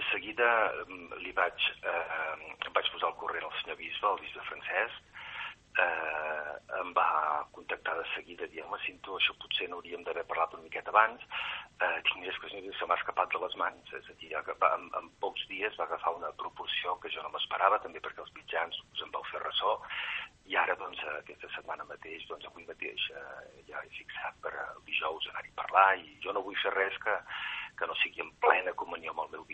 seguida li vaig posar al corrent al senyor bisbe, el bisbe Francesc, em va contactar de seguida dient, Cinto, això potser n'hauríem d'haver parlat una miqueta abans, tinc més que se m'ha escapat de les mans, és a dir, en pocs dies va agafar una proporció que jo no m'esperava, també perquè els mitjans us en vau fer ressò, i ara, doncs, aquesta setmana mateix, doncs, avui mateix ja he fixat per dijous anar-hi a parlar, i jo no vull fer res que no sigui en plena comunió amb el meu